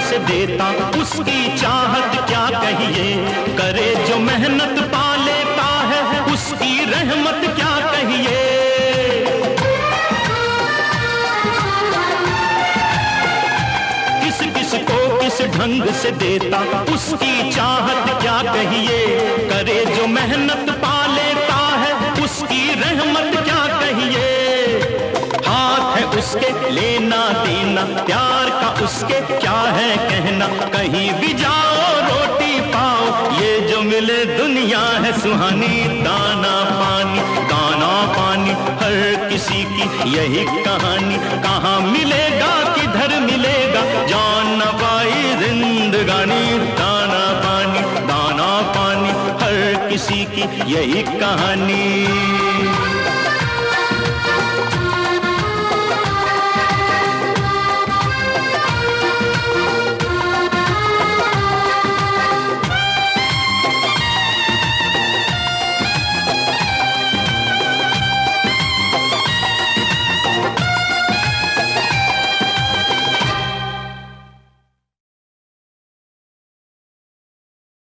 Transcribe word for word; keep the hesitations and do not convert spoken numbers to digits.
से देता, उसकी चाहत क्या कहिए। करे जो मेहनत पा लेता है, उसकी रहमत क्या कहिए। किस किस को किस ढंग से देता, उसकी चाहत क्या कहिए। करे जो मेहनत पा लेता है, उसकी रहमत क्या कहिए। हाथ है उसके लेना देना, प्यार का उसके क्या है कहना। कहीं भी जाओ रोटी पाओ, ये जो मिले दुनिया है सुहानी। दाना पानी दाना पानी हर किसी की यही कहानी। कहाँ मिलेगा किधर मिलेगा, जान न पाई जिंदगानी। दाना पानी दाना पानी हर किसी की यही कहानी।